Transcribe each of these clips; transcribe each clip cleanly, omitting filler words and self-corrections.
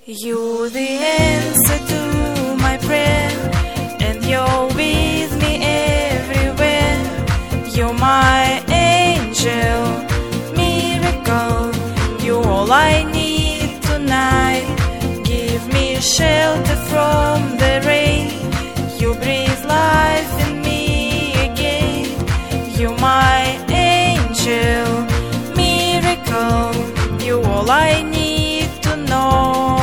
You the answer to my prayer, and you're with me everywhere. You're my angel, miracle. You're all I need tonight. Give me shelter from the rain. You breathe life in me again. You're my angel, miracle. You're all I need to know.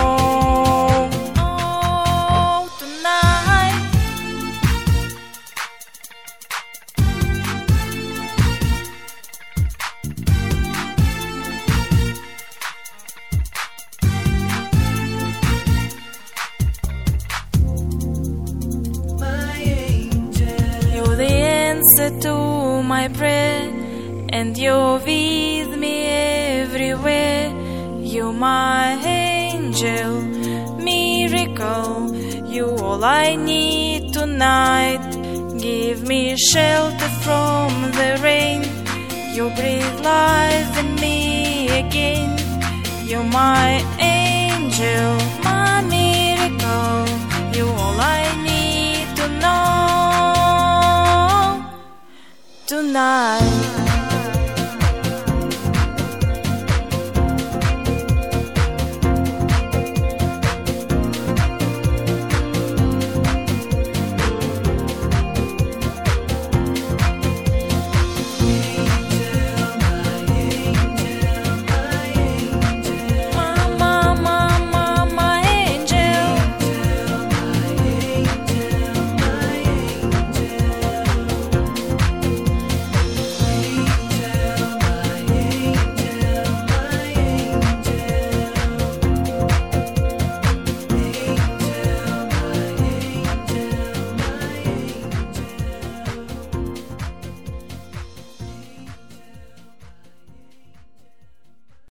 To my prayer, and you're with me everywhere. You're my angel, miracle. You're all I need tonight. Give me shelter from the rain. You breathe life in me again. You're my angel, my miracle. You're all I need to know tonight.